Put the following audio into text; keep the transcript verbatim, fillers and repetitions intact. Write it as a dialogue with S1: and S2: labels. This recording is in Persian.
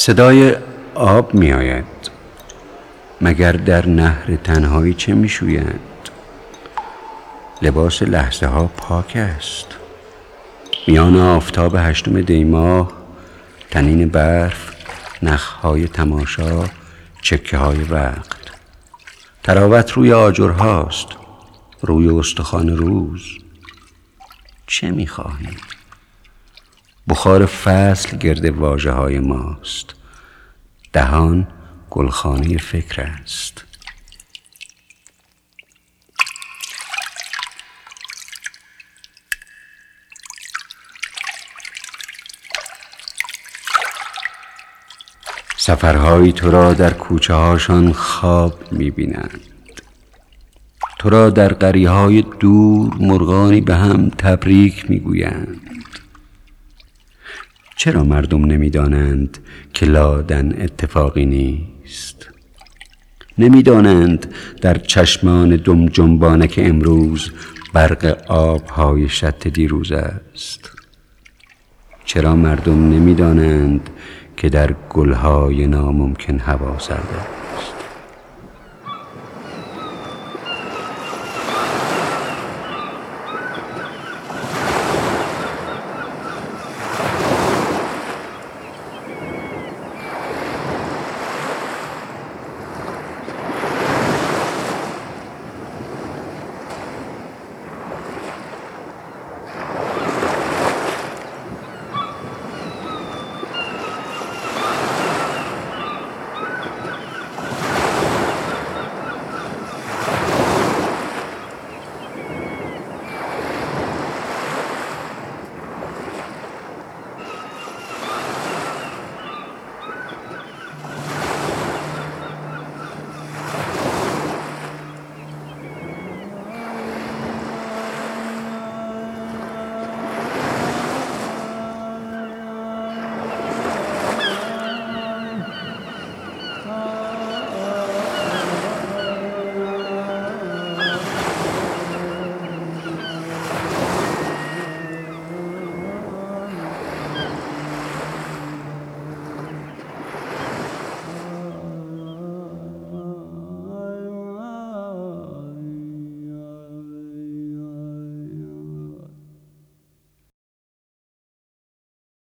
S1: صدای آب می آید. مگر در نهر تنهایی چه می شوید؟ لباس لحظه ها پاک است. میان آفتاب هشتم دیماه، تنین برف، نخهای تماشا، چکه های وقت. تراوت روی آجرهاست، روی استخوان روز. چه می خواهی؟ بخار فصل گرد واژه های ماست. دهان گلخانه فکر است. سفرهایی تو را در کوچه هاشان خواب می بینند. تو را در قریه های دور مرغانی به هم تبریک می گویند. چرا مردم نمی دانند که لادن اتفاقی نیست؟ نمی دانند در چشمان دم جنبانه که امروز برق آبهای شط دیروز است؟ چرا مردم نمی دانند که در گلهای ناممکن هوا سرد است؟